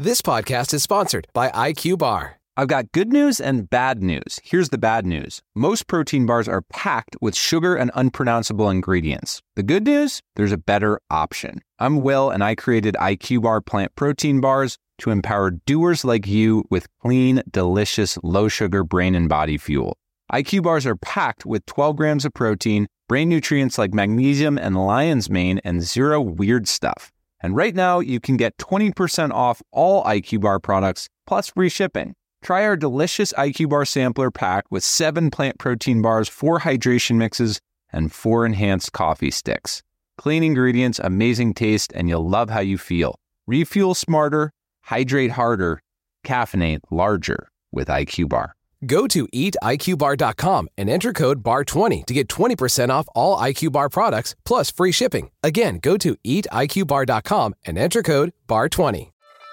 This podcast is sponsored by IQ Bar. I've got good news and bad news. Here's the bad news. Most protein bars are packed with sugar and unpronounceable ingredients. The good news? There's a better option. I'm Will, and I created IQ Bar plant protein bars to empower doers like you with clean, delicious, low-sugar brain and body fuel. IQ Bars are packed with 12 grams of protein, brain nutrients like magnesium and lion's mane, and zero weird stuff. And right now, you can get 20% off all IQ Bar products, plus free shipping. Try our delicious IQ Bar sampler pack with 7 plant protein bars, 4 hydration mixes, and 4 enhanced coffee sticks. Clean ingredients, amazing taste, and you'll love how you feel. Refuel smarter, hydrate harder, caffeinate larger with IQ Bar. Go to eatiqbar.com and enter code BAR20 to get 20% off all IQ Bar products, plus free shipping. Again, go to eatiqbar.com and enter code BAR20.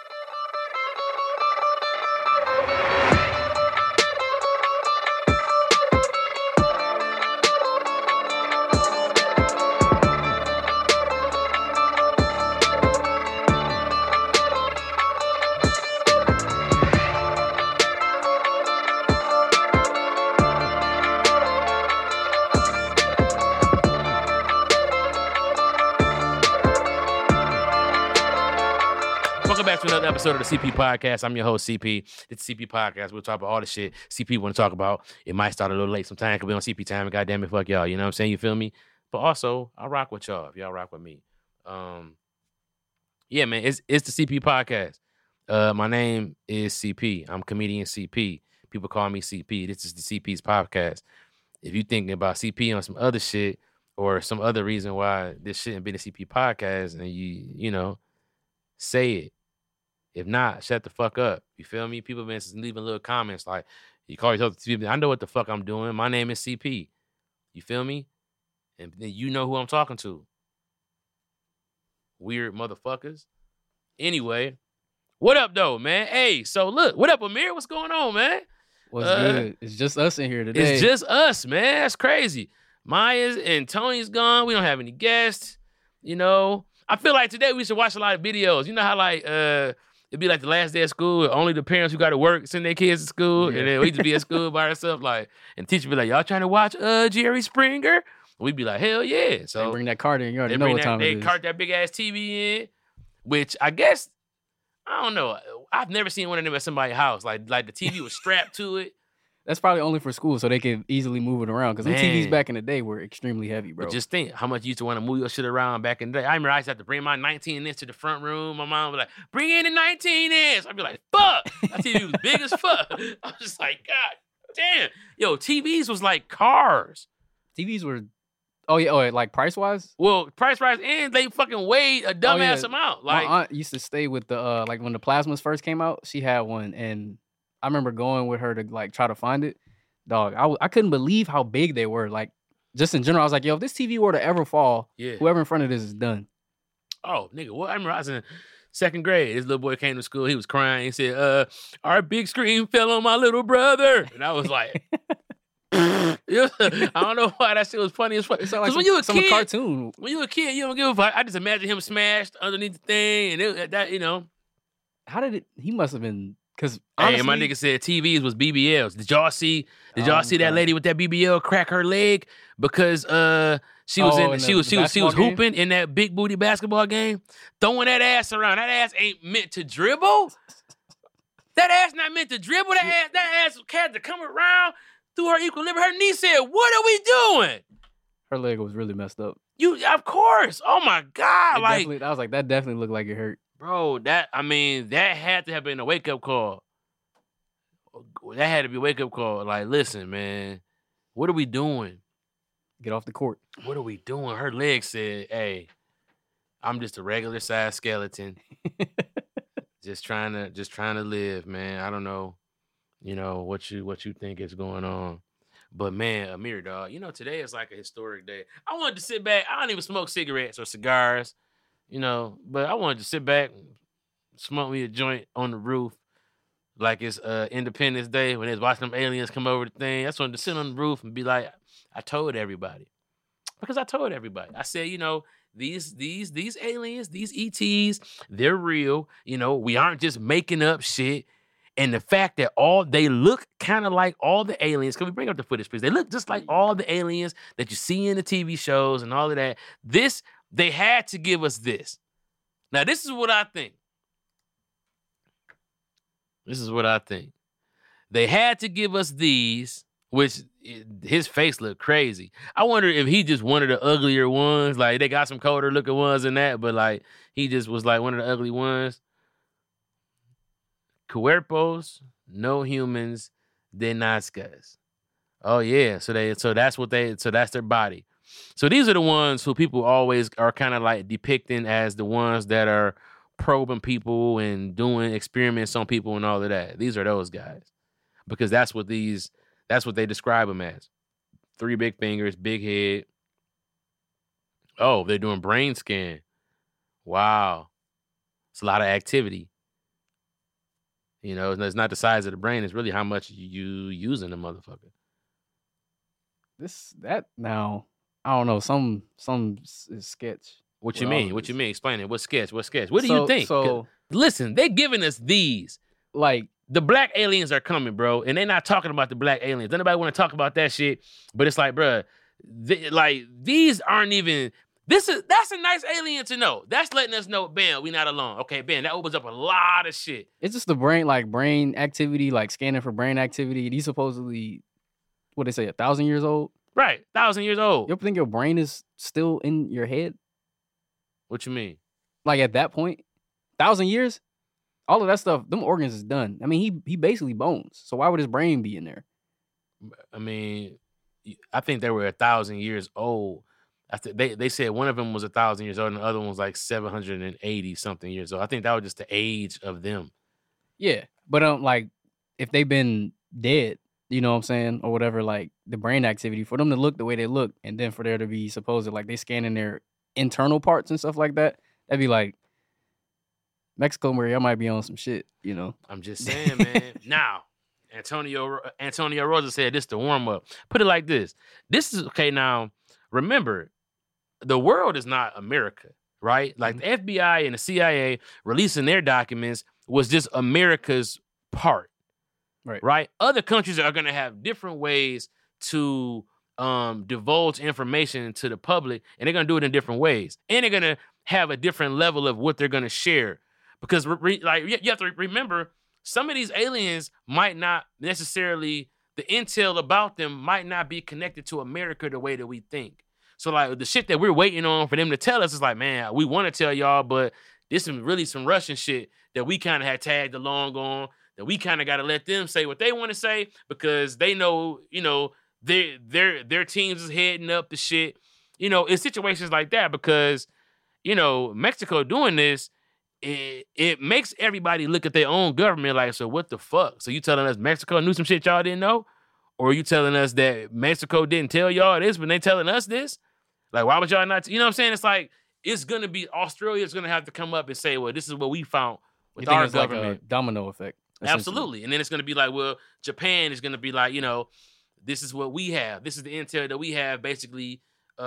Back to another episode of the CP Podcast. I'm your host, CP. It's the CP Podcast. We'll talk about all the shit CP want to talk about. It might start a little late sometimes. It could be on CP time. God damn it, fuck y'all. You know what I'm saying? You feel me? But also, I rock with y'all if y'all rock with me. Yeah, man, it's the CP Podcast. My name is CP. I'm comedian CP. People call me CP. This is the CP's Podcast. If you're thinking about CP on some other shit or some other reason why this shouldn't be the CP Podcast, and you know, say it. If not, shut the fuck up. You feel me? People been leaving little comments like, you call yourself CP. I know what the fuck I'm doing. My name is CP. You feel me? And then you know who I'm talking to. Weird motherfuckers. Anyway, what up, though, man? Hey, so look, what up, Amir? What's going on, man? What's good? It's just us in here today. It's just us, man. That's crazy. Maya's and Tony's gone. We don't have any guests. You know, I feel like today we should watch a lot of videos. You know how, like, it'd be like the last day of school. Only the parents who got to work send their kids to school, and then we just be at school by ourselves. Like, and the teacher be like, "Y'all trying to watch Jerry Springer?" And we'd be like, "Hell yeah!" So they bring that cart in. You already know what time it is. They cart that big ass TV in, which I guess I don't know. I've never seen one of them at somebody's house. Like the TV was strapped to it. That's probably only for school, so they can easily move it around. Because them TVs back in the day were extremely heavy, bro. But just think how much you used to want to move your shit around back in the day. I remember I used to have to bring my 19-inch to the front room. My mom was like, "Bring in the 19-inch." I'd be like, "Fuck!" That TV was big as fuck. I was just like, "God damn." Yo, TVs was like cars. TVs were, like price-wise? Well, price-wise, and they fucking weighed a dumbass amount. Like, my aunt used to stay with the, like when the plasmas first came out, she had one, and I remember going with her to like try to find it. Dog, I couldn't believe how big they were. Like, just in general, I was like, yo, if this TV were to ever fall, whoever in front of this is done. Oh, nigga, what? I remember I was in 2nd grade. This little boy came to school. He was crying. He said, "Our big screen fell on my little brother." And I was like, I don't know why that shit was funny as fuck. It's like when you a kid, cartoon. When you a kid, you don't give a fuck. I just imagine him smashed underneath the thing, and that, you know. How did it? He must have been. Because hey, my nigga said TVs was BBLs. Did y'all see that lady with that BBL crack her leg because she was hooping in that big booty basketball game, throwing that ass around. That ass ain't meant to dribble. That ass not meant to dribble. That ass had to come around through her equilibrium. Her knee said, "What are we doing?" Her leg was really messed up. Of course. Oh my God! I was like, that definitely looked like it hurt. Bro, that had to have been a wake-up call. That had to be a wake-up call. Like, listen, man, what are we doing? Get off the court. What are we doing? Her leg said, "Hey, I'm just a regular size skeleton. just trying to live, man. I don't know, you know, what you think is going on." But man, Amir, dog, you know, today is like a historic day. I wanted to sit back. I don't even smoke cigarettes or cigars. You know, but I wanted to sit back and smoke me a joint on the roof like it's Independence Day when they was watching them aliens come over the thing. I just wanted to sit on the roof and be like, I told everybody. Because I told everybody. I said, you know, these aliens, these ETs, they're real. We aren't just making up shit. And the fact that they look kind of like all the aliens. Can we bring up the footage, please? They look just like all the aliens that you see in the TV shows and all of that. They had to give us this. Now, this is what I think. They had to give us these, which his face looked crazy. I wonder if he just one of the uglier ones. Like, they got some colder looking ones in that, but like he just was like one of the ugly ones. Cuerpos, no humans, de Nazcas. Oh yeah, so that's their body. So these are the ones who people always are kind of like depicting as the ones that are probing people and doing experiments on people and all of that. These are those guys, because that's what they describe them as. 3 big fingers, big head. Oh, they're doing brain scan. Wow, it's a lot of activity. It's not the size of the brain. It's really how much you using the motherfucker. Now, I don't know. Some is sketch. What you mean? What you mean? Explain it. What sketch? What do you think? Listen, they're giving us these. Like, the black aliens are coming, bro. And they're not talking about the black aliens. Anybody want to talk about that shit? But it's like, bro, these aren't even... That's a nice alien to know. That's letting us know, bam, we not alone. Okay, bam, that opens up a lot of shit. It's just the brain activity, like scanning for brain activity. These supposedly, what they say, 1,000 years old? Right, 1,000 years old. You ever think your brain is still in your head? What you mean? Like, at that point, 1,000 years, all of that stuff, them organs is done. I mean, he basically bones. So why would his brain be in there? I mean, I think they were 1,000 years old. They said one of them was 1,000 years old and the other one was like 780 something years old. I think that was just the age of them. Yeah, but like, if they've been dead, you know what I'm saying, or whatever, like the brain activity for them to look the way they look, and then for there to be supposed like they scanning their internal parts and stuff like that, that'd be like Mexico, where y'all might be on some shit. I'm just saying, man. Now, Antonio Rosa said this to warm up. Put it like this. This is okay. Now, remember, the world is not America, right? Like the FBI and the CIA releasing their documents was just America's part, right? Other countries are going to have different ways to divulge information to the public, and they're going to do it in different ways. And they're going to have a different level of what they're going to share. Because you have to remember, some of these aliens might not necessarily, the intel about them might not be connected to America the way that we think. So, like, the shit that we're waiting on for them to tell us is like, man, we want to tell y'all, but this is really some Russian shit that we kind of had tagged along on, that we kind of got to let them say what they want to say, because they know, their teams is heading up the shit. In situations like that, because, Mexico doing this, it makes everybody look at their own government like, so what the fuck? So you telling us Mexico knew some shit y'all didn't know? Or are you telling us that Mexico didn't tell y'all this, but they telling us this? Like, why would y'all not? You know what I'm saying? It's like, it's going to be, Australia's going to have to come up and say, well, this is what we found with our government. Like a domino effect. Absolutely. And then it's going to be like, well, Japan is going to be like, this is what we have. This is the intel that we have, basically,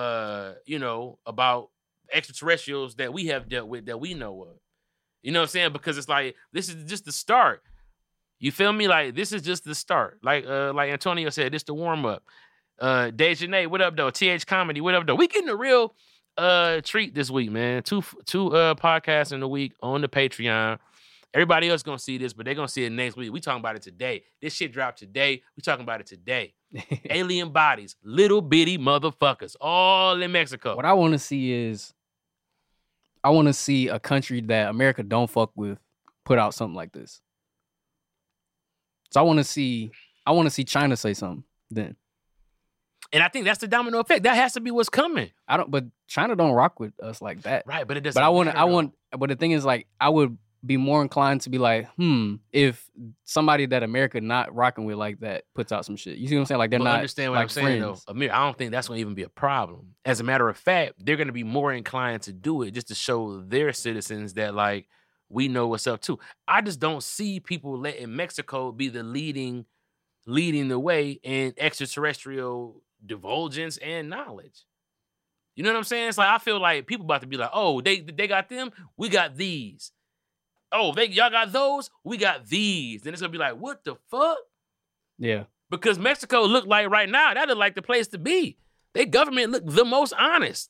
about extraterrestrials that we have dealt with that we know of. You know what I'm saying? Because it's like, this is just the start. You feel me? Like, this is just the start. Like Antonio said, this the warm up. Dejanay, what up though? TH Comedy, what up though? We getting a real treat this week, man. Two podcasts in a week on the Patreon. Everybody else gonna see this, but they're gonna see it next week. We talking about it today. This shit dropped today. We talking about it today. Alien bodies, little bitty motherfuckers, all in Mexico. What I want to see is, I want to see a country that America don't fuck with put out something like this. So I want to see China say something then. And I think that's the domino effect. That has to be what's coming. But China don't rock with us like that. Right, but it doesn't. But but the thing is, like, I would be more inclined to be like, if somebody that America not rocking with like that puts out some shit. You see what I'm saying? Like, they're not. Understand what like I'm saying friends. though, Amir. I don't think that's going to even be a problem. As a matter of fact, they're going to be more inclined to do it just to show their citizens that, like, we know what's up too. I just don't see people letting Mexico be the leading the way in extraterrestrial divulgence and knowledge. You know what I'm saying? It's like I feel like people about to be like, oh, they got them, we got these. Oh, y'all got those, we got these. Then it's gonna be like, what the fuck? Yeah. Because Mexico look like right now, that look like the place to be. Their government look the most honest.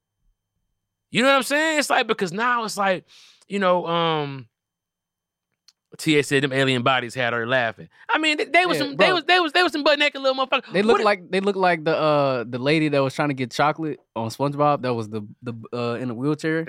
You know what I'm saying? It's like, because now it's like, you know, TA said them alien bodies had her laughing. I mean, they was some butt naked little motherfuckers. They look like the lady that was trying to get chocolate on SpongeBob. That was the in a wheelchair.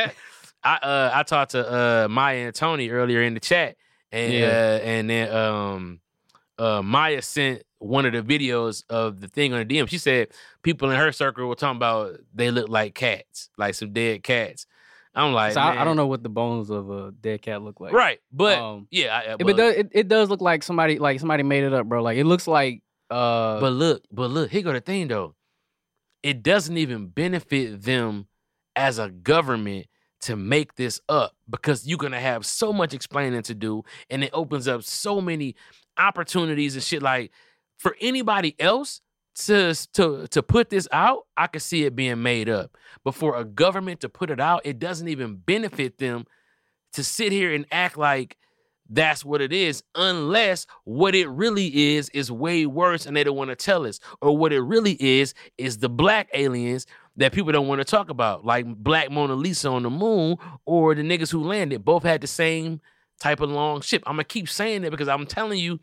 I talked to Maya and Tony earlier in the chat, and then Maya sent one of the videos of the thing on the DM. She said people in her circle were talking about they look like cats, like some dead cats. I'm like, so I don't know what the bones of a dead cat look like. Right, but it does look like somebody made it up, bro. Like it looks like. But look, here go the thing though. It doesn't even benefit them as a government to make this up, because you're gonna have so much explaining to do, and it opens up so many opportunities and shit. Like for anybody else to put this out, I could see it being made up. But for a government to put it out, it doesn't even benefit them to sit here and act like that's what it is, unless what it really is way worse and they don't want to tell us. Or what it really is the black aliens that people don't want to talk about, like Black Mona Lisa on the moon, or the niggas who landed. Both had the same type of long ship. I'm going to keep saying it because I'm telling you,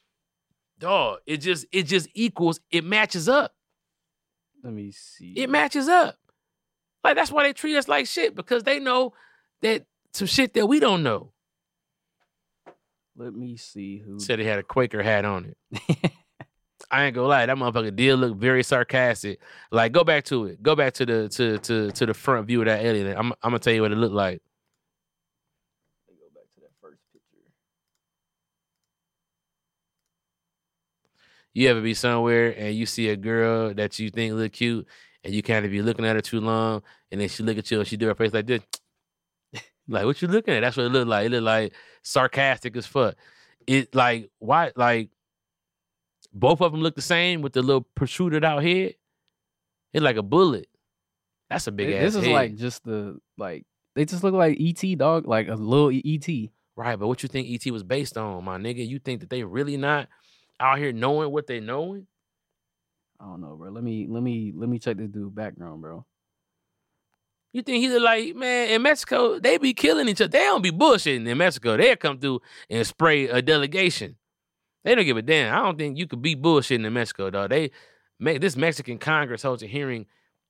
dog, it just equals, it matches up. Let me see. It matches up. Like, that's why they treat us like shit, because they know that some shit that we don't know. Let me see who said he had a Quaker hat on it. I ain't gonna lie, that motherfucker did look very sarcastic. Like, go back to it. Go back to the front view of that alien. I'm gonna tell you what it looked like. Let me go back to that first picture. You ever be somewhere and you see a girl that you think look cute, and you kind of be looking at her too long, and then she look at you and she do her face like this. Like, what you looking at? That's what it looked like. It looked like sarcastic as fuck. It like, why, like, both of them look the same with the little protruded out head. It's like a bullet. That's a big ass This is head. like just they just look like E.T., dog, like a little E.T. Right, but what you think E.T. was based on, my nigga? You think that they really not out here knowing what they knowing? I don't know, bro. Let me check this dude background, bro. You think he look like, man, in Mexico, they be killing each other. They don't be bullshitting in Mexico. They'll come through and spray a delegation. They don't give a damn. I don't think you could be bullshitting in Mexico, dog. This Mexican Congress holds a hearing.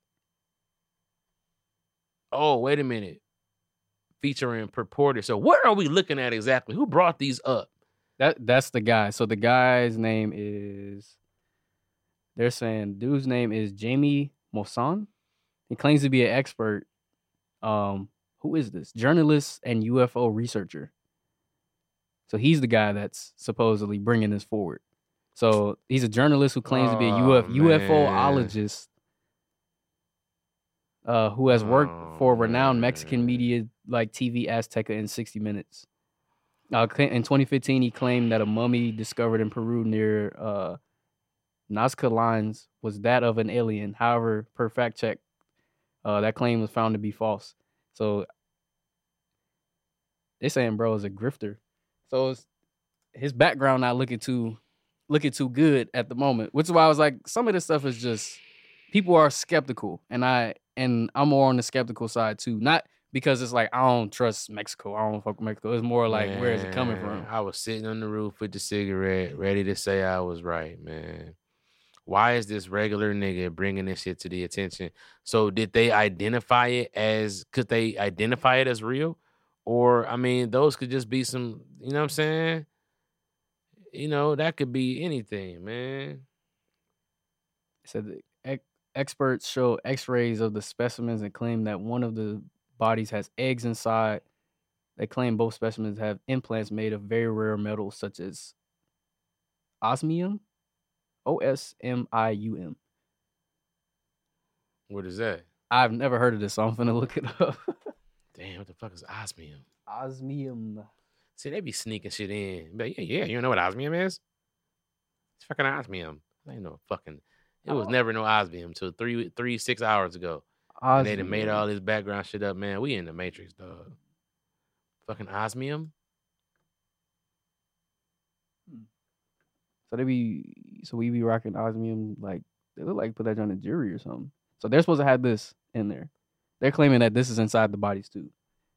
Oh, wait a minute. Featuring purported. So what are we looking at exactly? Who brought these up? That's the guy. So the guy's name is, they're saying dude's name is Jamie Mosan. He claims to be an expert. Who is this? Journalist and UFO researcher. So he's the guy that's supposedly bringing this forward. So he's a journalist who claims to be a UFOologist who has worked for renowned Mexican media like TV Azteca and 60 Minutes. In 2015, he claimed that a mummy discovered in Peru near Nazca Lines was that of an alien. However, per fact check, that claim was found to be false. So they're saying bro is a grifter. So his background not looking too good at the moment, which is why I was like, some of this stuff is just, people are skeptical, and I'm more on the skeptical side too. Not because it's like I don't trust Mexico, I don't fuck with Mexico. It's more like, where is it coming from? I was sitting on the roof with the cigarette, ready to say I was right, man. Why is this regular nigga bringing this shit to the attention? So could they identify it as real? Or, I mean, those could just be some, you know what I'm saying? You know, that could be anything, man. So the experts show x-rays of the specimens and claim that one of the bodies has eggs inside. They claim both specimens have implants made of very rare metals such as osmium. OSMIUM. What is that? I've never heard of this, so I'm finna look it up. Damn, what the fuck is osmium? Osmium. See, they be sneaking shit in. But yeah, you know what osmium is? It's fucking osmium. I ain't no fucking. It was never no osmium until 6 hours ago. And they done made all this background shit up, man. We in the Matrix, dog. Fucking osmium. So we be rocking osmium, like they look like put that on a jury or something. So they're supposed to have this in there. They're claiming that this is inside the bodies too.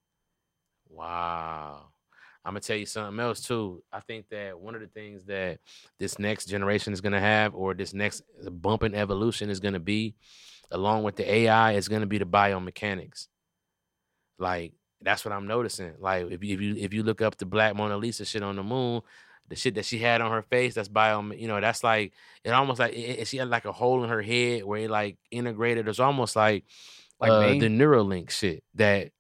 Wow. I'm gonna tell you something else too. I think that one of the things that this next generation is gonna have, or this next bump in evolution is gonna be, along with the AI, is gonna be the biomechanics. Like that's what I'm noticing. Like if you look up the Black Mona Lisa shit on the moon, the shit that she had on her face, that's that's like it almost like she had like a hole in her head where it like integrated. It's almost like the Neuralink shit that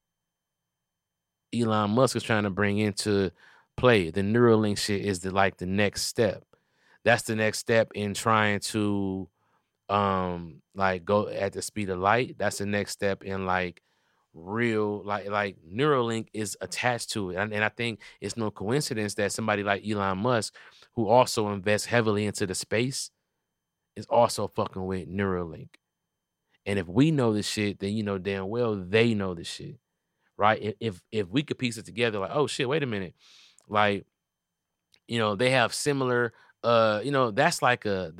Elon Musk is trying to bring into play. The Neuralink shit is the next step. That's the next step in trying to like go at the speed of light. That's the next step in like real like Neuralink is attached to it. And I think it's no coincidence that somebody like Elon Musk, who also invests heavily into the space, is also fucking with Neuralink. And if we know this shit, then you know damn well they know this shit. Right? If we could piece it together, like, oh shit, wait a minute. Like, they have similar that's like a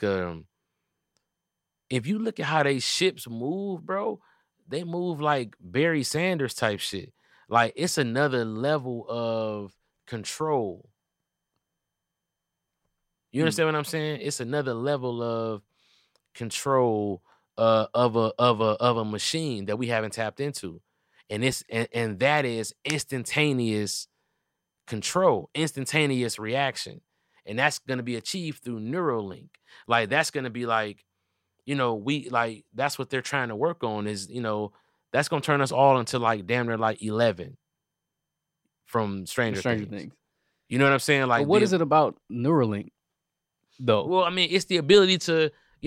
if you look at how they ships move, bro, they move like Barry Sanders type shit. Like it's another level of control. You understand what I'm saying? It's another level of control of a machine that we haven't tapped into. And and that is instantaneous control, instantaneous reaction. And that's gonna be achieved through Neuralink. Like that's gonna be like, that's what they're trying to work on is, that's gonna turn us all into like damn near like 11 from Stranger Things. You know what I'm saying? Like, but what is it about Neuralink, though? Well, I mean, it's the ability to,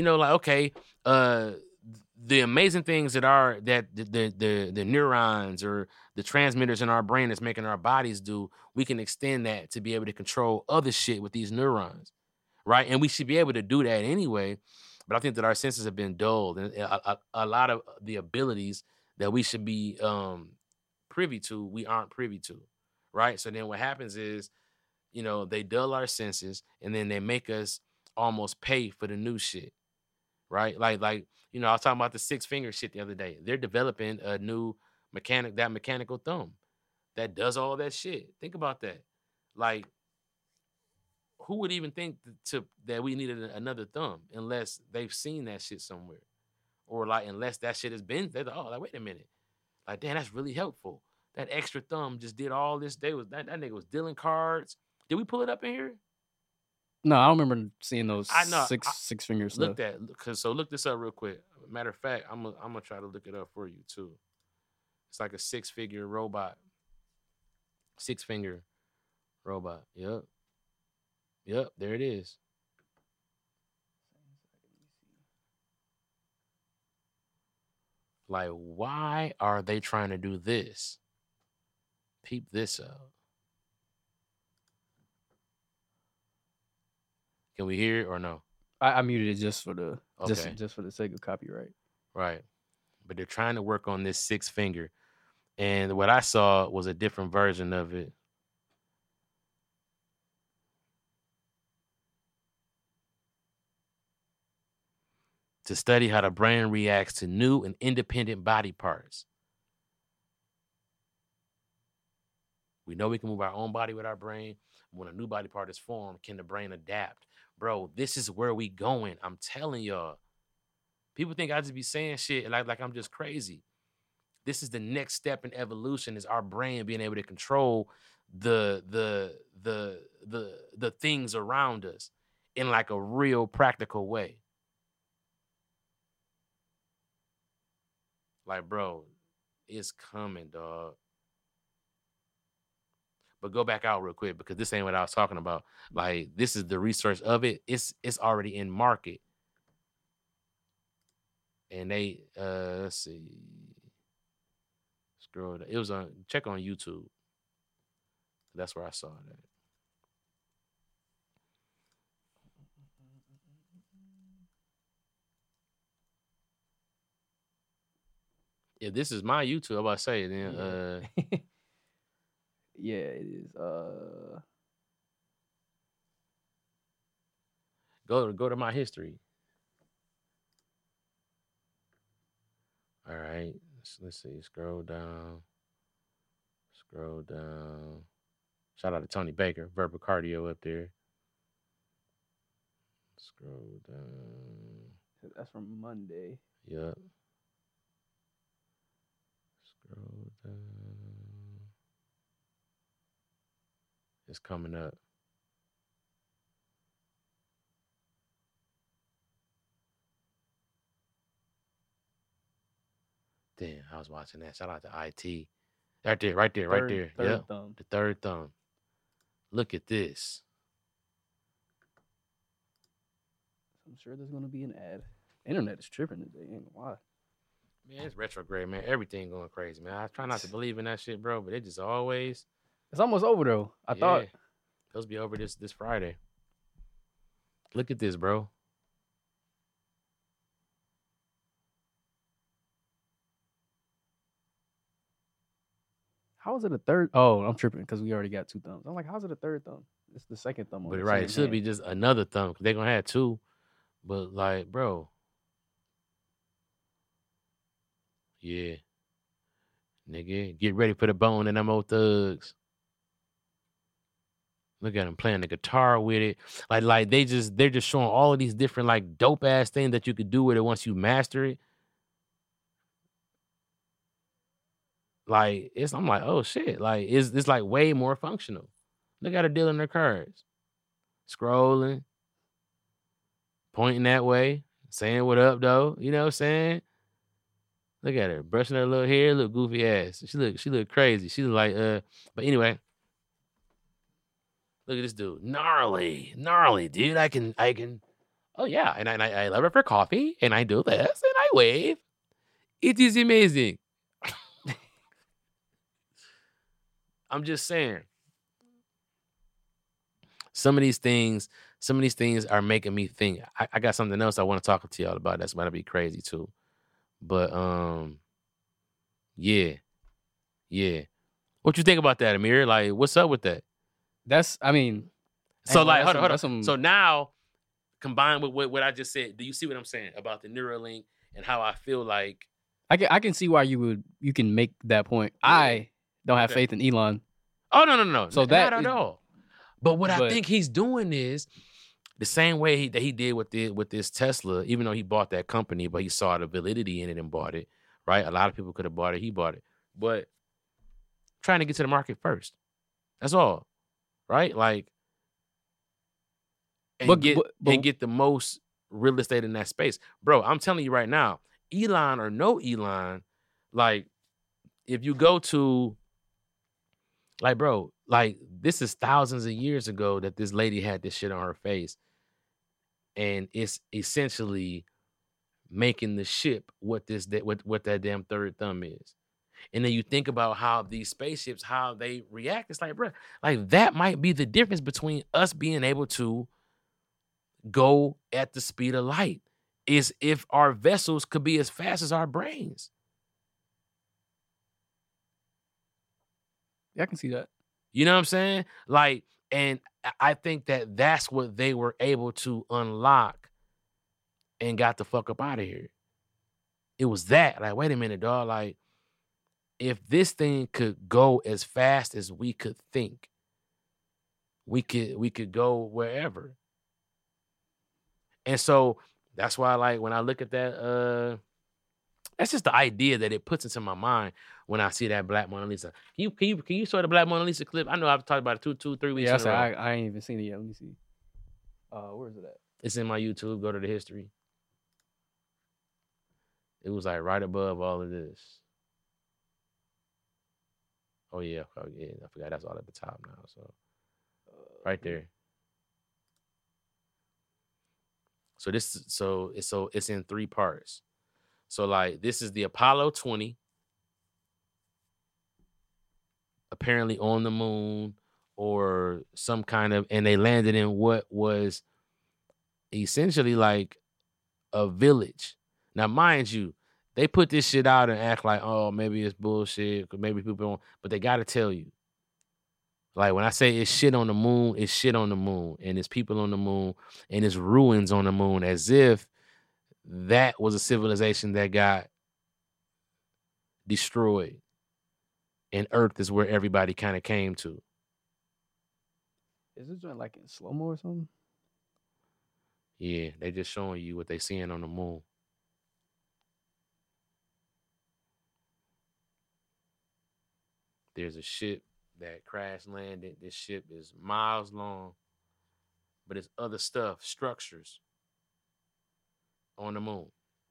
the amazing things that are the neurons or the transmitters in our brain that's making our bodies do. We can extend that to be able to control other shit with these neurons, right? And we should be able to do that anyway. But I think that our senses have been dulled, and a lot of the abilities that we should be privy to, we aren't privy to, right? So then what happens is, they dull our senses, and then they make us almost pay for the new shit, right? Like I was talking about the 6-finger shit the other day. They're developing a new mechanical thumb that does all that shit. Think about that. Like, who would even think that we needed another thumb unless they've seen that shit somewhere, or like unless that shit has been. They're like, oh, like wait a minute, like damn, that's really helpful. That extra thumb just did all this. That nigga was dealing cards. Did we pull it up in here? No, I don't remember seeing those six fingers. Look this up real quick. Matter of fact, I'm gonna try to look it up for you too. It's like a 6-figure robot. 6-finger robot. Yep, there it is. Like, why are they trying to do this? Peep this out. Can we hear it or no? I muted it just for the just for the sake of copyright. Right. But they're trying to work on this 6-finger. And what I saw was a different version of it. To study how the brain reacts to new and independent body parts. We know we can move our own body with our brain. When a new body part is formed, can the brain adapt? Bro, this is where we going. I'm telling y'all. People think I just be saying shit like I'm just crazy. This is the next step in evolution, is our brain being able to control the things around us in like a real practical way. Like, bro, it's coming, dog. But go back out real quick, because this ain't what I was talking about. Like, this is the research of it. It's already in market. And they let's see. Scroll. It was check on YouTube. That's where I saw that. If this is my YouTube, I'm about to say then. Yeah, it is. Go to my history. All right. Let's see. Scroll down. Shout out to Tony Baker, verbal cardio up there. Scroll down. That's from Monday. Yep. Scroll down. It's coming up. Damn, I was watching that. Shout out to IT. Right there. Third Yep. thumb. The third thumb. Look at this. I'm sure there's gonna be an ad. Internet is tripping today. Ain't gonna lie. Man, it's retrograde, man. Everything going crazy, man. I try not to believe in that shit, bro, but it just always. It's almost over though. I thought supposed to be over this Friday. Look at this, bro. How is it a third? Oh, I'm tripping because we already got 2 thumbs. I'm like, how's it a third thumb? It's the second thumb. But right, it should be just another thumb because they're gonna have 2. But like, bro. Yeah. Nigga, get ready for the bone and them old thugs. Look at them playing the guitar with it. Like they're just showing all of these different like dope ass things that you could do with it once you master it. Like I'm like, oh shit. Like it's like way more functional. Look at her dealing their cards. Scrolling. Pointing that way. Saying what up though. You know what I'm saying? Look at her. Brushing her little hair, little goofy ass. She look crazy. She look like but anyway. Look at this dude. Gnarly, dude. I can oh yeah. And I love her for coffee. And I do this and I wave. It is amazing. I'm just saying. Some of these things are making me think. I got something else I want to talk to y'all about. That's about to be crazy too. But yeah. What you think about that, Amir? Like, what's up with that? So like, hold on. So now, combined with what I just said, do you see what I'm saying about the Neuralink and how I feel like? I can see why you can make that point. Yeah. I don't have faith in Elon. Oh no. So not at all. But what I think he's doing is the same way that he did with this Tesla, even though he bought that company, but he saw the validity in it and bought it, right? A lot of people could have bought it. He bought it. But trying to get to the market first. That's all, right? Like, and get the most real estate in that space. Bro, I'm telling you right now, Elon or no Elon, like, if you go to, like, bro, like, this is thousands of years ago that this lady had this shit on her face. And it's essentially making the ship what that damn third thumb is. And then you think about how these spaceships, how they react. It's like, bro, like that might be the difference between us being able to go at the speed of light is if our vessels could be as fast as our brains. Yeah, I can see that. You know what I'm saying? Like, and I think that that's what they were able to unlock and got the fuck up out of here. It was that. Like, wait a minute, dog. Like, if this thing could go as fast as we could think, we could go wherever. And so that's why, like, when I look at that, that's just the idea that it puts into my mind when I see that Black Mona Lisa. Can you show the Black Mona Lisa clip? I know I've talked about it 3 weeks. Yeah, I ain't even seen it yet. Let me see. Where is it at? It's in my YouTube. Go to the history. It was like right above all of this. Oh yeah, I forgot that's all at the top now. So right there. So it's in 3 parts. So like this is the Apollo 20, apparently on the moon or some kind of, and they landed in what was essentially like a village. Now, mind you, They put this shit out and act like, oh, maybe it's bullshit, maybe people don't, but they gotta tell you. Like when I say it's shit on the moon, it's shit on the moon, and it's people on the moon, and it's ruins on the moon, as if that was a civilization that got destroyed, and Earth is where everybody kind of came to. Is this joint like in slow mo or something? Yeah, they just showing you what they seeing on the moon. There's a ship that crash landed. This ship is miles long, but it's other stuff, structures on the moon.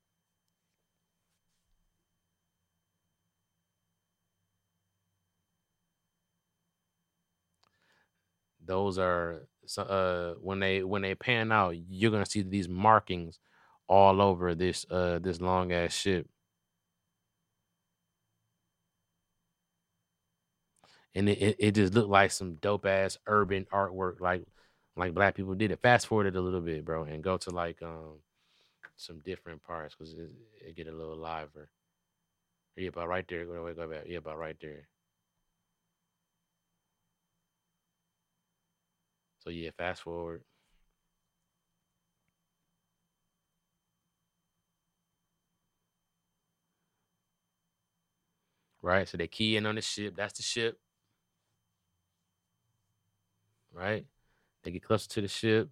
Those are when they pan out, you're gonna see these markings all over this this long ass ship. And it just looked like some dope ass urban artwork, like black people did it. Fast forward it a little bit, bro, and go to like some different parts because it get a little liver. Yeah, about right there. Go back. Yeah, about right there. So yeah, fast forward. Right, so they key in on the ship. That's the ship. Right, they get closer to the ship.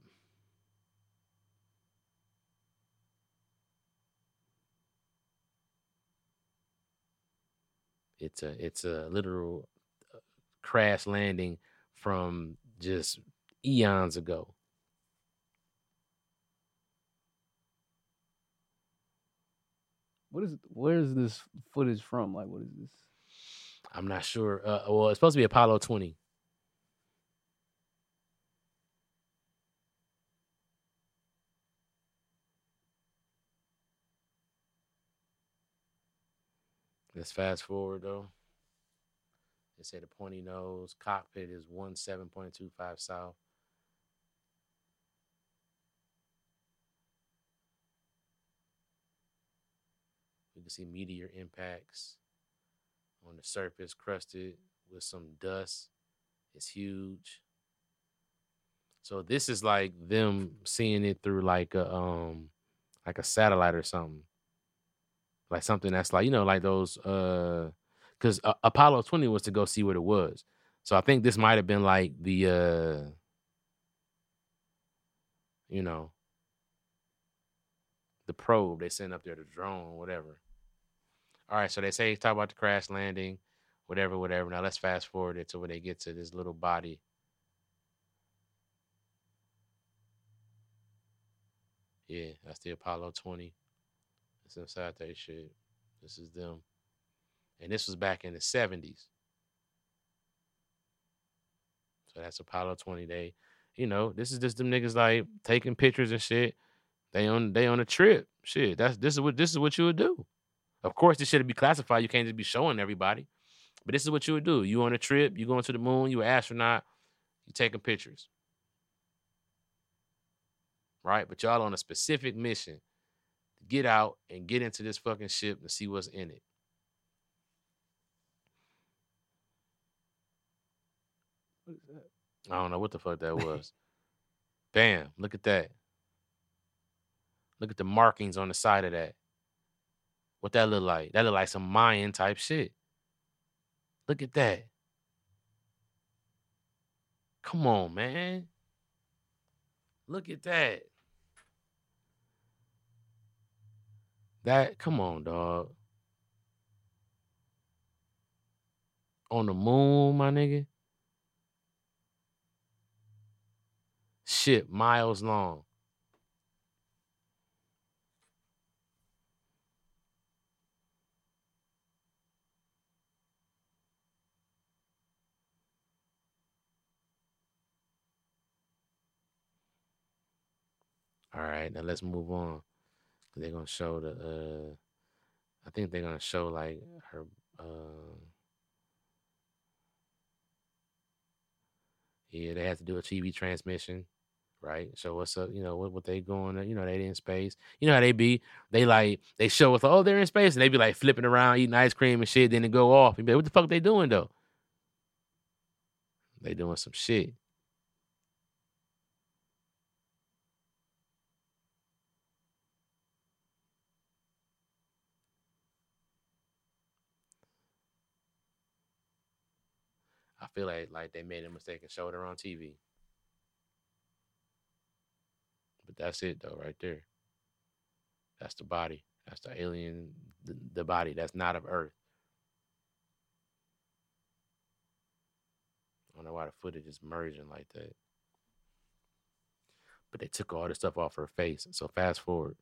It's a literal crash landing from just eons ago. Where is this footage from? Like, what is this? I'm not sure. Well, it's supposed to be Apollo 20. Let's fast forward though. They say the pointy nose cockpit is 17.25 south. You can see meteor impacts on the surface, crusted with some dust. It's huge. So this is like them seeing it through like a satellite or something. Like something that's like, like those because Apollo 20 was to go see what it was. So I think this might have been like the the probe they sent up there, the drone, whatever. All right, so they say talk about the crash landing, whatever. Now let's fast forward it to where they get to this little body. Yeah, that's the Apollo 20. It's inside that shit. This is them. And this was back in the 70s. So that's Apollo 20 day. This is just them niggas like taking pictures and shit. They on a trip. Shit. This is what you would do. Of course, this should be classified. You can't just be showing everybody. But this is what you would do. You on a trip, you going to the moon, you an astronaut, you taking pictures. Right? But y'all on a specific mission to get out and get into this fucking ship and see what's in it. What is that? I don't know what the fuck that was. Bam. Look at that. Look at the markings on the side of that. What that look like? That look like some Mayan type shit. Look at that. Come on, man. Look at that. Come on, dog. On the moon, my nigga. Shit, miles long. All right, now let's move on. They're gonna show I think they're gonna show like her yeah, they have to do a TV transmission right? Show us up, what they going, they in space. You know how they be. They show us, oh, they're in space, and they be like flipping around, eating ice cream and shit. Then they go off. You be like, what the fuck they doing though? They doing some shit. I feel like they made a mistake and showed her on TV. But that's it though, right there. That's the body. That's the alien, the body that's not of Earth. I don't know why the footage is merging like that. But they took all the stuff off her face. So fast forward.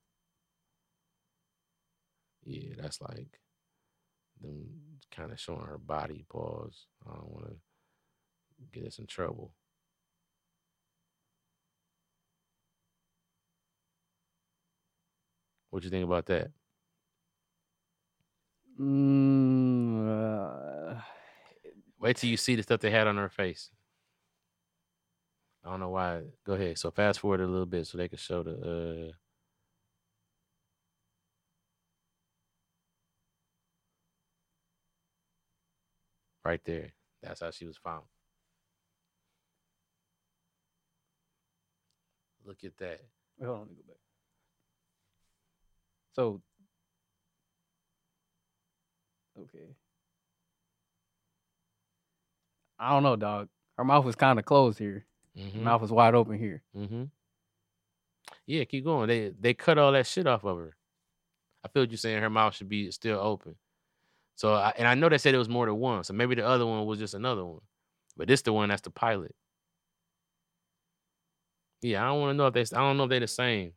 Yeah, that's like them kind of showing her body. Pause. I don't want to get us in trouble. What you think about that? Wait till you see the stuff they had on her face. I don't know why. Go ahead. So fast forward a little bit so they can show the right there. That's how she was found. Look at that. Wait, hold on, let me go back. So, okay. I don't know, dog. Her mouth was kind of closed here. Mm-hmm. Mouth was wide open here. Mm-hmm. Yeah, keep going. They cut all that shit off of her. I feel you saying her mouth should be still open. So, I know they said it was more than one. So maybe the other one was just another one. But this the one that's the pilot. Yeah, I don't want to know if I don't know if they're the same.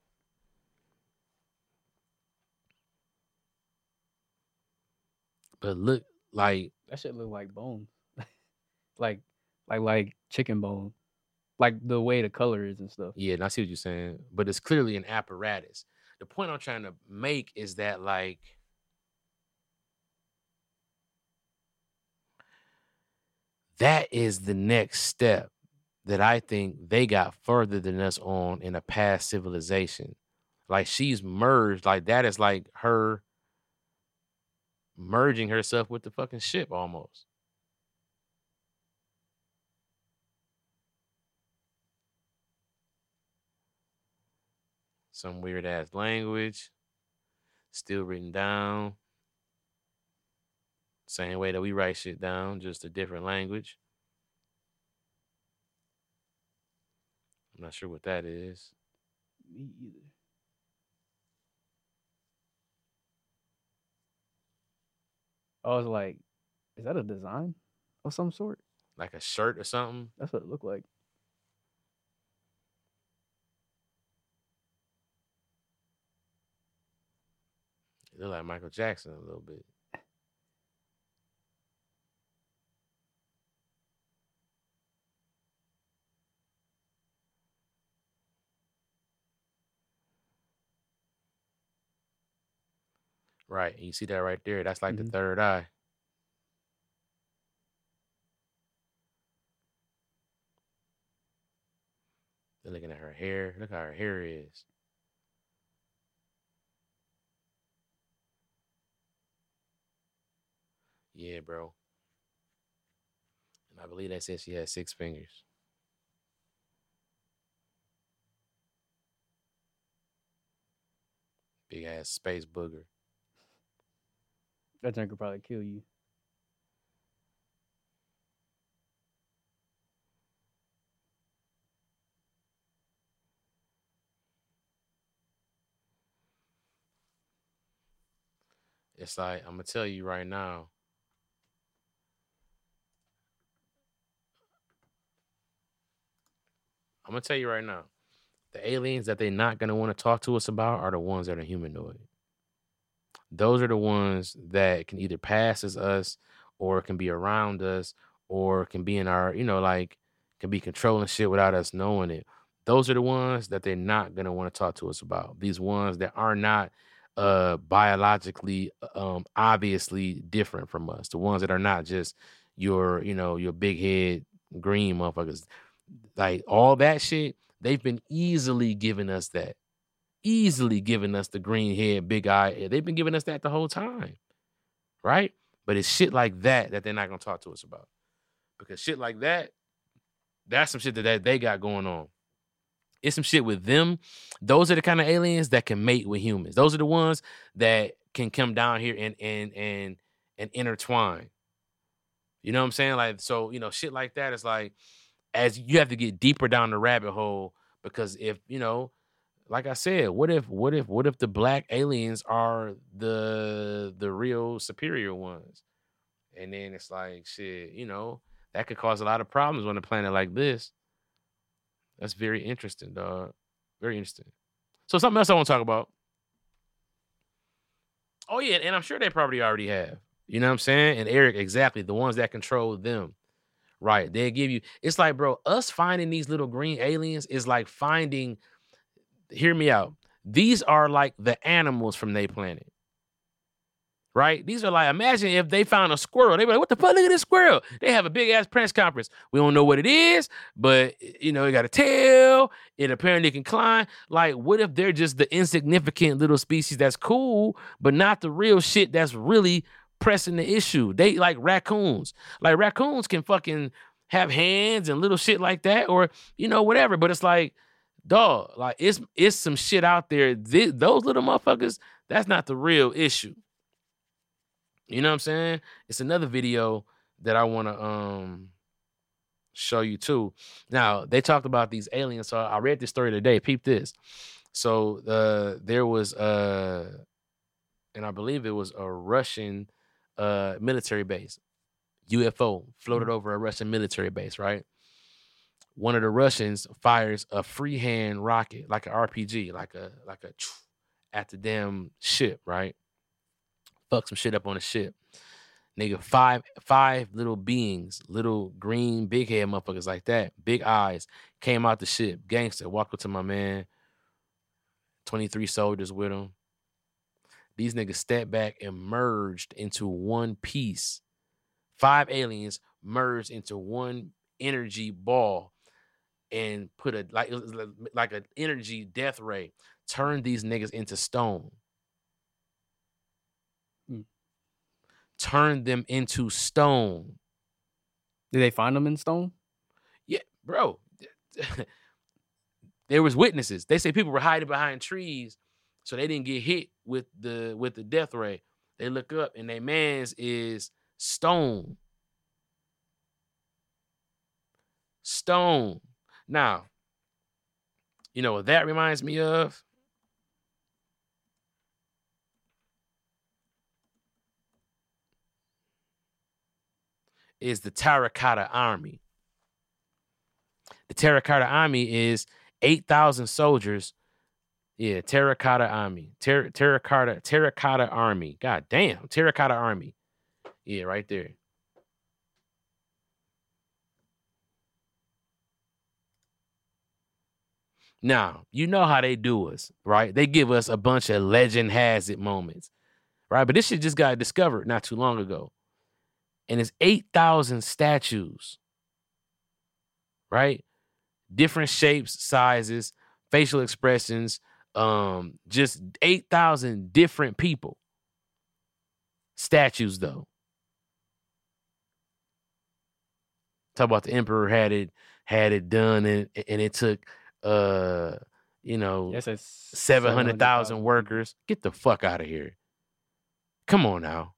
But look, like that shit look like bone, like chicken bone, like the way the color is and stuff. Yeah, and I see what you're saying, but it's clearly an apparatus. The point I'm trying to make is that like that is the next step that I think they got further than us on in a past civilization. Like she's merged, like that is like her merging herself with the fucking ship almost. Some weird ass language, still written down. Same way that we write shit down, just a different language. I'm not sure what that is. Me either. I was like, is that a design of some sort? Like a shirt or something? That's what it looked like. It looked like Michael Jackson a little bit. Right. And you see that right there? That's like the third eye. They're looking at her hair. Look how her hair is. Yeah, bro. And I believe they said she had 6 fingers. Big ass space booger. That thing could probably kill you. It's like, I'm going to tell you right now. I'm going to tell you right now. The aliens that they're not going to want to talk to us about are the ones that are humanoid. Those are the ones that can either pass as us or can be around us or can be in our, can be controlling shit without us knowing it. Those are the ones that they're not going to want to talk to us about. These ones that are not biologically obviously different from us. The ones that are not just your big head green motherfuckers. Like all that shit, They've been easily giving us that. Easily giving us the green head, big eye. They've been giving us that the whole time. Right? But it's shit like that they're not going to talk to us about. Because shit like that, that's some shit that they got going on. It's some shit with them. Those are the kind of aliens that can mate with humans. Those are the ones that can come down here and intertwine. You know what I'm saying? Like, so, you know, shit like that is like, as you have to get deeper down the rabbit hole, because if, you know, like I said, what if the black aliens are the real superior ones? And then it's like, shit, you know, that could cause a lot of problems on a planet like this. That's very interesting, dog. Very interesting. So something else I want to talk about. Oh, yeah, and I'm sure they probably already have. You know what I'm saying? And Eric, exactly, the ones that control them. Right. They give you, it's like, bro, us finding these little green aliens is like finding, hear me out. These are like the animals from their planet. Right? These are like, imagine if they found a squirrel. They'd be like, what the fuck? Look at this squirrel. They have a big ass press conference. We don't know what it is, but, you know, it got a tail. It apparently can climb. Like, what if they're just the insignificant little species that's cool, but not the real shit that's really pressing the issue? They like raccoons. Like, raccoons can fucking have hands and little shit like that, or, you know, whatever. But it's like, dog, like, it's some shit out there. Those little motherfuckers, that's not the real issue. You know what I'm saying? It's another video that I want to show you too. Now, they talked about these aliens. So I read this story today. Peep this. So there was, and I believe it was a Russian military base. UFO floated over a Russian military base, right? One of the Russians fires a freehand rocket, like an RPG, like a at the damn ship, right? Fuck some shit up on the ship. Nigga, five little beings, little green, big head motherfuckers like that, big eyes, came out the ship. Gangster, walked up to my man. 23 soldiers with him. These niggas stepped back and merged into one piece. 5 aliens merged into one energy ball and put a like an energy death ray. Turned these niggas into stone. Turned them into stone. Did they find them in stone? Yeah, bro. There was witnesses. They say people were hiding behind trees so they didn't get hit with the death ray. They look up and their man's is stone. Stone. Now, you know what that reminds me of? Is the Terracotta Army. The Terracotta Army is 8,000 soldiers. Yeah, Terracotta Army. Terracotta Army. God damn, Terracotta Army. Yeah, right there. Now, you know how they do us, right? They give us a bunch of legend has it moments, right? But this shit just got discovered not too long ago. And it's 8,000 statues, right? Different shapes, sizes, facial expressions, just 8,000 different people. Statues, though. Talk about the emperor had it done, and it took, 700,000 workers. Get the fuck out of here. Come on now.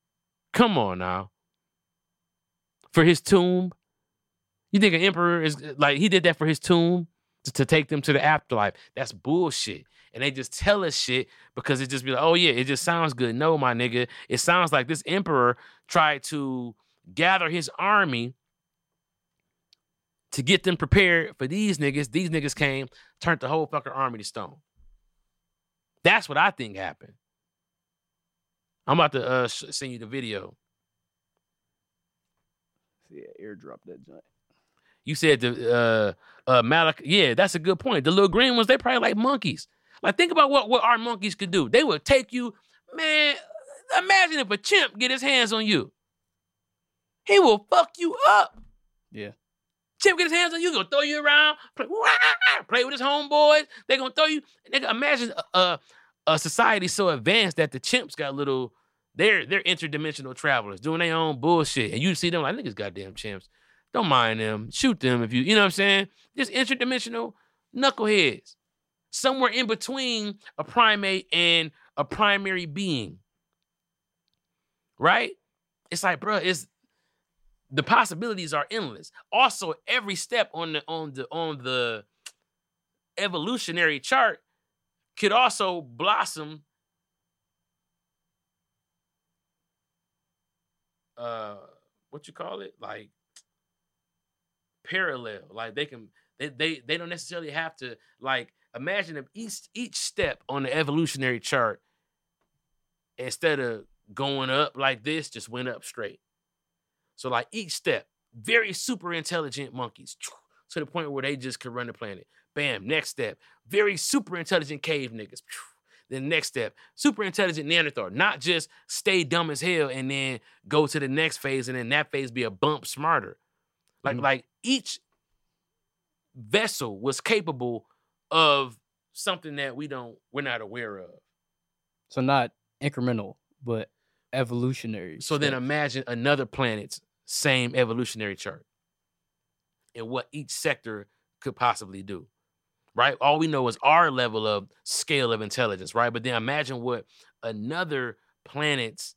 For his tomb? You think an emperor is like, he did that for his tomb to take them to the afterlife? That's bullshit. And they just tell us shit because it just be like, oh yeah, it just sounds good. No, my nigga. It sounds like this emperor tried to gather his army to get them prepared for these niggas. These niggas came, turned the whole fucking army to stone. That's what I think happened. I'm about to send you the video. Yeah, airdrop that joint. You said the Malak. Yeah, that's a good point. The little green ones, they probably like monkeys. Like, think about what our monkeys could do. They would take you, man. Imagine if a chimp get his hands on you. He will fuck you up. Yeah. Chimp get his hands on you, gonna throw you around, play with his homeboys. They gonna throw you. Nigga, imagine a society so advanced that the chimps got little. They're interdimensional travelers doing their own bullshit, and you see them like niggas, goddamn chimps. Don't mind them. Shoot them if you know what I'm saying. Just interdimensional knuckleheads, somewhere in between a primate and a primary being. Right? It's like, bro, the possibilities are endless. Also, every step on the evolutionary chart could also blossom what you call it? Like parallel. Like they don't necessarily have to, like, imagine if each step on the evolutionary chart, instead of going up like this, just went up straight. So like each step, very super intelligent monkeys to the point where they just could run the planet. Bam, next step, very super intelligent cave niggas. Then next step, super intelligent Neanderthal, not just stay dumb as hell and then go to the next phase and then that phase be a bump smarter. Like each vessel was capable of something that we're not aware of. So not incremental, but evolutionary. So then imagine another planet's same evolutionary chart and what each sector could possibly do, right? All we know is our level of scale of intelligence, right? But then imagine what another planet's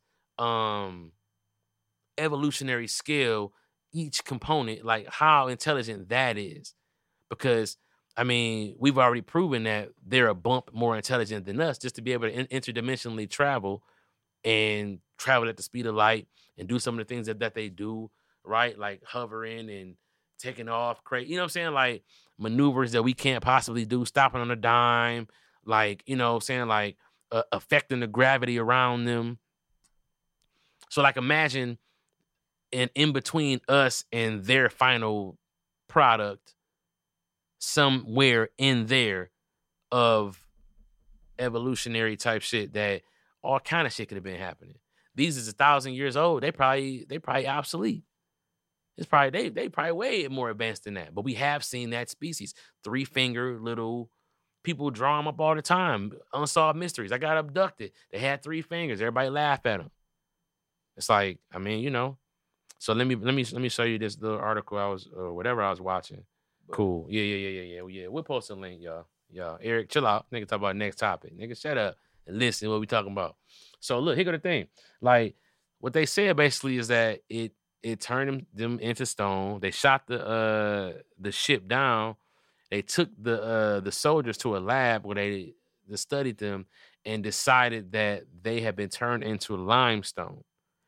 evolutionary scale, each component, like how intelligent that is. Because, I mean, we've already proven that they're a bump more intelligent than us just to be able to interdimensionally travel and travel at the speed of light and do some of the things that they do, right? Like hovering and taking off, you know what I'm saying? Like maneuvers that we can't possibly do, stopping on a dime, like, you know what I'm saying? Like affecting the gravity around them. So like imagine in between us and their final product, somewhere in there of evolutionary type shit that all kind of shit could have been happening. These is 1,000 years old. They probably obsolete. It's probably they probably way more advanced than that. But we have seen that species. 3-finger little people draw them up all the time. Unsolved mysteries. I got abducted. They had 3 fingers. Everybody laugh at them. It's like, I mean, you know. So let me show you this little article I was watching. Cool. Yeah. We'll post a link, y'all. Eric, chill out. Nigga, talk about next topic. Nigga, shut up and listen to what we talking about. So look, here go the thing. Like what they said basically is that it turned them into stone. They shot the ship down. They took the soldiers to a lab where they studied them and decided that they had been turned into limestone.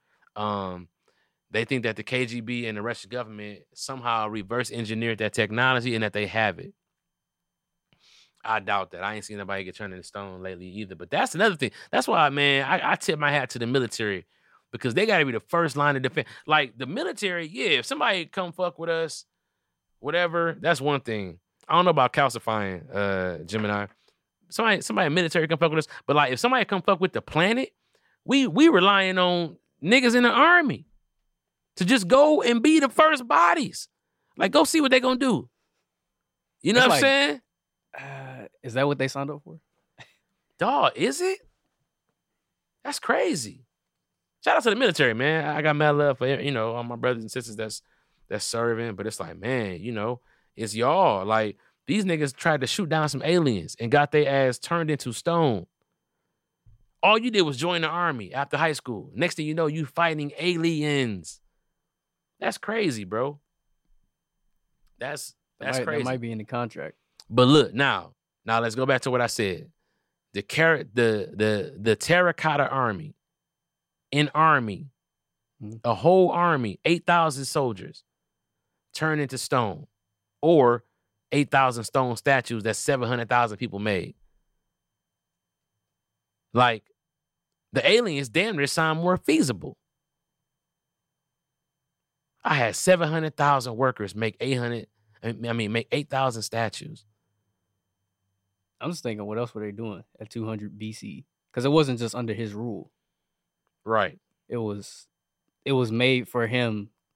They think that the KGB and the Russian government somehow reverse engineered that technology and that they have it. I doubt that. I ain't seen nobody get turned into stone lately either. But that's another thing. That's why, man, I tip my hat to the military because they got to be the first line of defense. Like the military, yeah, if somebody come fuck with us, whatever, that's one thing. I don't know about calcifying, Gemini. Somebody in military come fuck with us. But like if somebody come fuck with the planet, we relying on niggas in the army to just go and be the first bodies. Like, go see what they gonna do. You know what I'm saying? Is that what they signed up for? Dog, is it? That's crazy. Shout out to the military, man. I got mad love for, you know, all my brothers and sisters that's serving. But it's like, man, you know, it's y'all. Like, these niggas tried to shoot down some aliens and got their ass turned into stone. All you did was join the army after high school. Next thing you know, you fighting aliens. That's crazy, bro. That's crazy. That might be in the contract. But look, now let's go back to what I said. The terracotta army, a whole army, 8,000 soldiers turned into stone, or 8,000 stone statues that 700,000 people made. Like, the aliens damn near sound more feasible. I had 700,000 workers make 8,000 statues. I'm just thinking, what else were they doing at 200 BC? Because it wasn't just under his rule. Right. It was made for him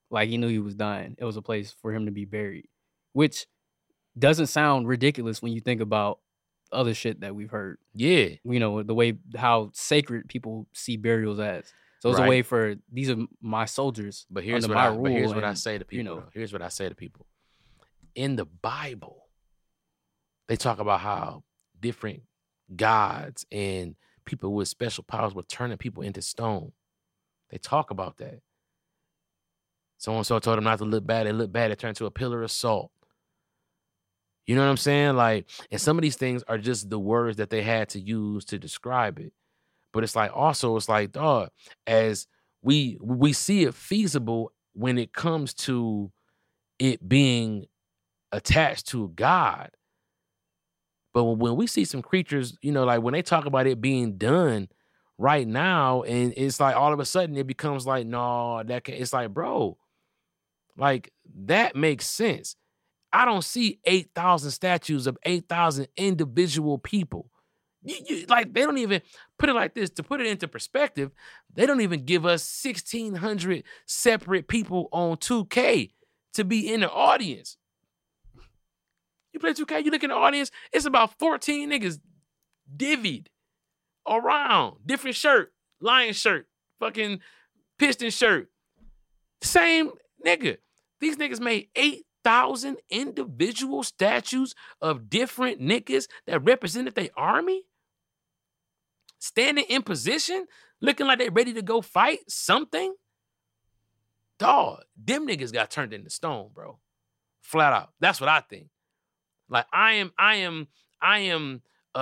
Like he knew he was dying. It was a place for him to be buried, which doesn't sound ridiculous when you think about other shit that we've heard. Yeah. You know, the way how sacred people see burials as. So it's Right. a way for these are my soldiers. But here's under what my I rule. but here's what I and, say to people. You know, though. Here's what I say to people. In the Bible, they talk about how different gods and people with special powers were turning people into stone. They talk about that. So-and-so told them not to look bad. They looked bad. They turned to a pillar of salt. You know what I'm saying? Like, and some of these things are just the words that they had to use to describe it. But it's like, also, it's like, dog, as we see it feasible when it comes to it being attached to God. But when we see some creatures, you know, like when they talk about it being done right now, and it's like all of a sudden it becomes like, no, it's like, bro, like that makes sense. I don't see 8,000 statues of 8,000 individual people. Like, they don't even put it like this. To put it into perspective, they don't even give us 1,600 separate people on 2K to be in the audience. You play 2K, you look in the audience, it's about 14 niggas divvied around. Different shirt, Lion shirt, fucking Piston shirt. Same nigga. These niggas made 8,000 individual statues of different niggas that represented their army, standing in position, looking like they ready to go fight something. Dog, them niggas got turned into stone, bro. Flat out. That's what I think. Like, I am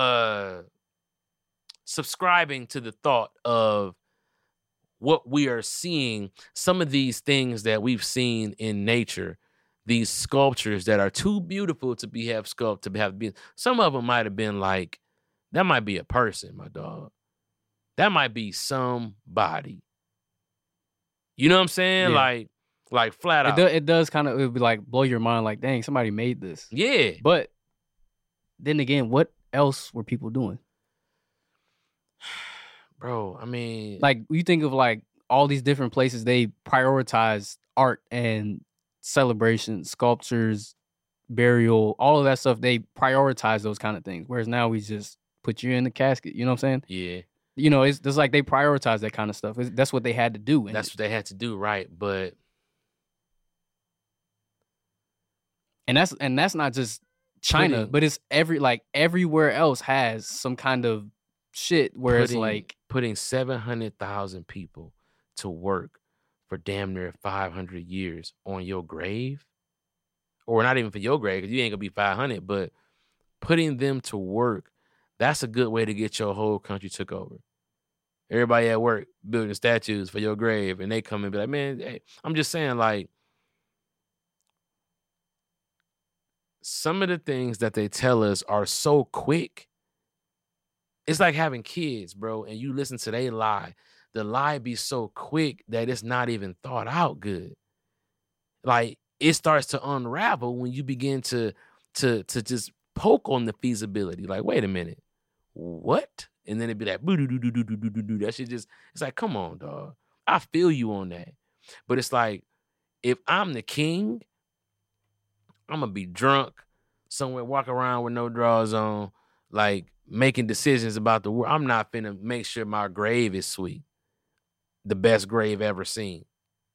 subscribing to the thought of what we are seeing. Some of these things that we've seen in nature, these sculptures that are too beautiful to have sculpted, some of them might have been like, that might be a person, my dog. That might be somebody. You know what I'm saying? Yeah. Like flat out. It does kind of, it would be like blow your mind, like, dang, somebody made this. Yeah. But then again, what else were people doing? Bro, I mean, like, you think of like all these different places, they prioritize art and celebration, sculptures, burial, all of that stuff. They prioritize those kind of things. Whereas now we just put you in the casket. You know what I'm saying? Yeah. You know, it's like they prioritize that kind of stuff. That's what they had to do. That's what they had to do, right? But and that's not just China, but it's everywhere else has some kind of shit where it's like putting 700,000 people to work for damn near 500 years on your grave, or not even for your grave, because you ain't gonna be 500, but putting them to work. That's a good way to get your whole country took over. Everybody at work building statues for your grave, and they come and be like, man, hey, I'm just saying, like, some of the things that they tell us are so quick. It's like having kids, bro, and you listen to their lie. The lie be so quick that it's not even thought out good. Like, it starts to unravel when you begin to just poke on the feasibility. Like, wait a minute. What? And then it'd be like, boo-doo-doo-doo-doo-doo-doo. That shit just, it's like, come on, dog. I feel you on that. But it's like, if I'm the king, I'm going to be drunk somewhere, walk around with no drawers on, like making decisions about the world. I'm not finna make sure my grave is sweet. The best grave ever seen.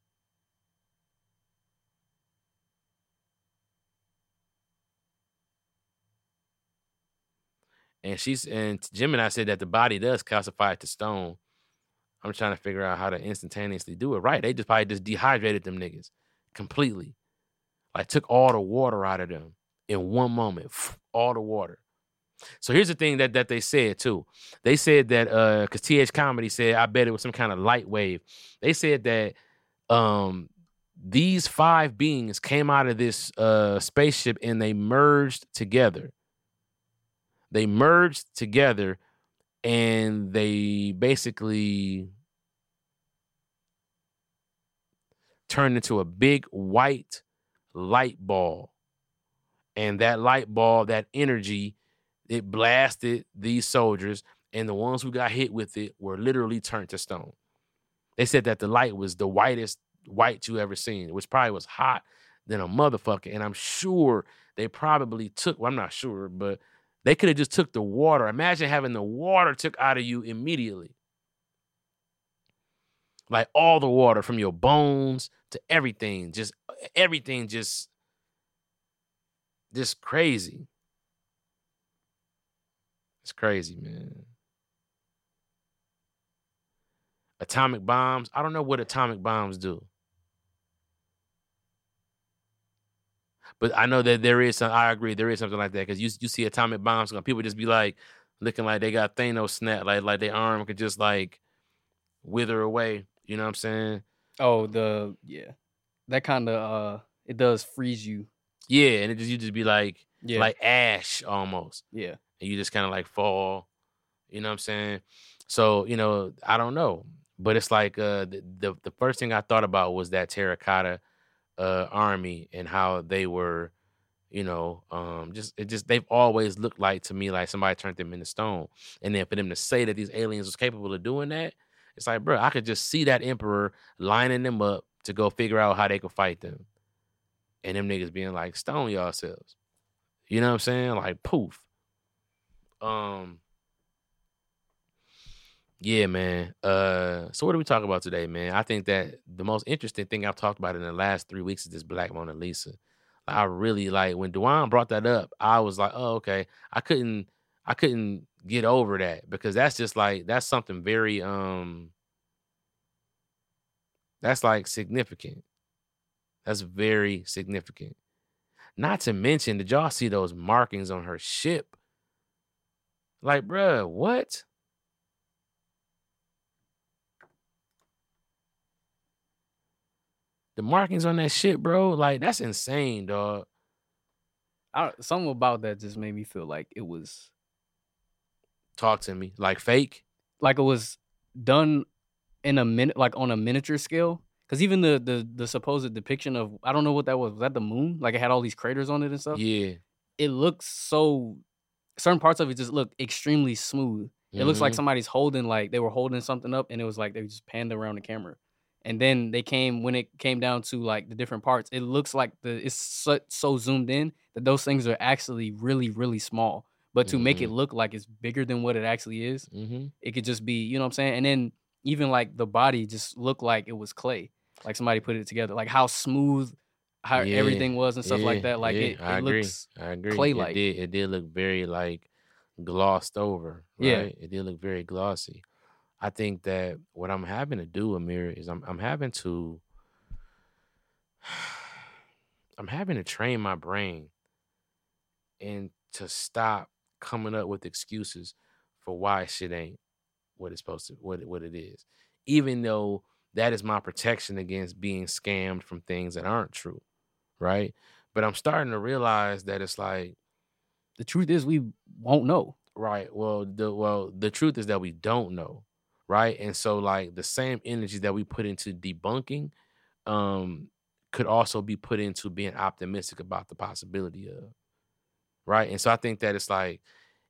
And Gemini said that the body does calcify to stone. I'm trying to figure out how to instantaneously do it. Right. They just probably just dehydrated them niggas completely. Like, took all the water out of them in one moment. All the water. So here's the thing that they said too. They said that because TH Comedy said, I bet it was some kind of light wave. They said that these 5 beings came out of this spaceship and they merged together. They merged together and they basically turned into a big white light ball. And that light ball, that energy, it blasted these soldiers, and the ones who got hit with it were literally turned to stone. They said that the light was the whitest white you ever seen, which probably was hot than a motherfucker. And I'm sure they probably took, well, I'm not sure, but they could have just took the water. Imagine having the water took out of you immediately. Like all the water from your bones to everything, just everything, just crazy. It's crazy, man. Atomic bombs. I don't know what atomic bombs do. But I know that there is some, I agree, there is something like that. Because you see atomic bombs, people just be like, looking like they got Thanos snap, like their arm could just like wither away. You know what I'm saying? Oh, that kind of it does freeze you. Yeah, and you just be like ash almost. Yeah, and you just kind of like fall. You know what I'm saying? So I don't know, but it's like the first thing I thought about was that terracotta army and how they were, they've always looked like to me like somebody turned them into stone, and then for them to say that these aliens was capable of doing that. It's like, bro, I could just see that emperor lining them up to go figure out how they could fight them. And them niggas being like, stone yourselves. You know what I'm saying? Like, poof. Yeah, man. So what do we talk about today, man? I think that the most interesting thing I've talked about in the last 3 weeks is this Black Mona Lisa. I really like when Dewan brought that up, I was like, oh, okay. I couldn't get over that because that's just like, that's something very that's like significant. That's very significant. Not to mention, did y'all see those markings on her ship? Like, bruh, what? The markings on that shit, bro, like, that's insane, dog. Something about that just made me feel like it was... Talk to me. Like fake? Like it was done in a minute, like on a miniature scale. Because even the supposed depiction of, I don't know what that was. Was that the moon? Like it had all these craters on it and stuff? Yeah. It looks so... Certain parts of it just look extremely smooth. It looks like somebody's holding, like they were holding something up and it was like they just panned around the camera. And then when it came down to like the different parts, it looks like it's so zoomed in that those things are actually really, really small. But to make it look like it's bigger than what it actually is, it could just be, you know what I'm saying? And then even like the body just looked like it was clay. Like somebody put it together. Like how smooth everything was and stuff like that. Like it looks clay-like. It did look very like glossed over. Right? Yeah. It did look very glossy. I think that what I'm having to do, Amir, is I'm having to train my brain and to stop coming up with excuses for why shit ain't what it's supposed to, what it is. Even though that is my protection against being scammed from things that aren't true, right? But I'm starting to realize that it's like, the truth is we won't know. Right. Well, the truth is that we don't know. Right. And so like the same energy that we put into debunking could also be put into being optimistic about the possibility of. Right. And so I think that it's like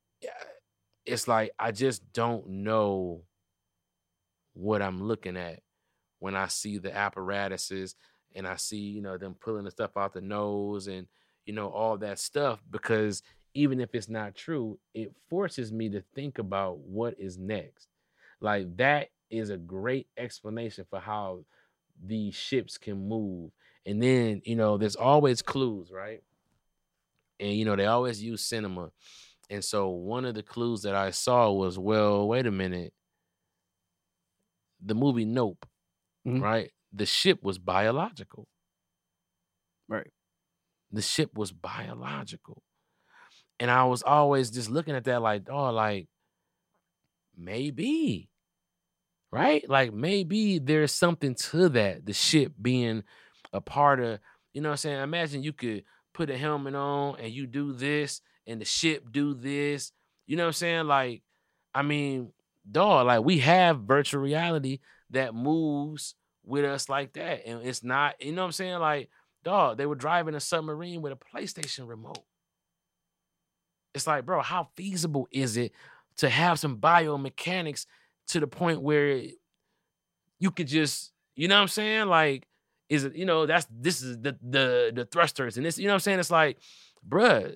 I just don't know what I'm looking at when I see the apparatuses and I see, them pulling the stuff out the nose and, all that stuff, because even if it's not true, it forces me to think about what is next. Like that is a great explanation for how these ships can move. And then, there's always clues, right? And, they always use cinema. And so one of the clues that I saw was, well, wait a minute. The movie Nope, right? The ship was biological. Right. The ship was biological. And I was always just looking at that like, oh, like, maybe. Right? Like maybe there's something to that. The ship being a part of, you know what I'm saying? Imagine you could put a helmet on and you do this and the ship do this. You know what I'm saying? Like, I mean, dog, like we have virtual reality that moves with us like that. And it's not, you know what I'm saying? Like, dog, they were driving a submarine with a PlayStation remote. It's like, bro, how feasible is it to have some biomechanics to the point where you could just, you know what I'm saying? Like, is, this is the thrusters and this, you know what I'm saying? It's like, bruh,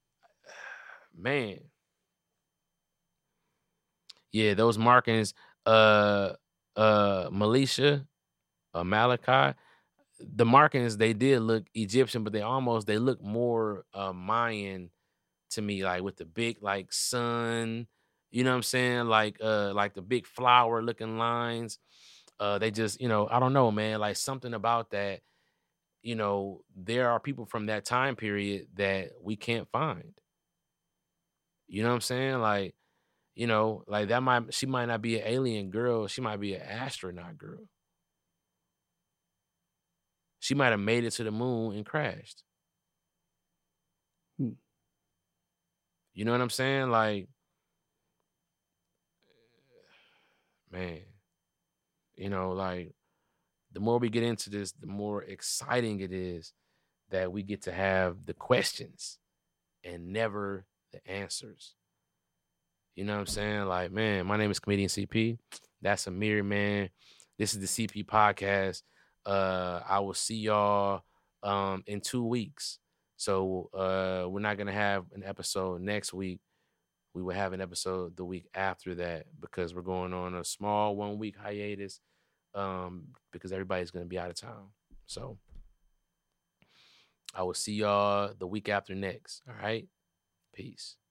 man. Yeah, those markings, Malachi, the markings, they did look Egyptian, but they look more Mayan to me, like with the big like sun, you know what I'm saying? Like the big flower looking lines. They just, I don't know, man. Like something about that, there are people from that time period that we can't find. You know what I'm saying? Like, like she might not be an alien girl, she might be an astronaut girl. She might have made it to the moon and crashed. You know what I'm saying? Like, man, like the more we get into this, the more exciting it is that we get to have the questions and never the answers. You know what I'm saying? Like, man, my name is Comedian CP. That's Amir, man. This is the CP podcast. I will see y'all in 2 weeks. So we're not gonna have an episode next week. We will have an episode the week after that because we're going on a small 1 week hiatus because everybody's gonna be out of town. So I will see y'all the week after next. All right. Peace.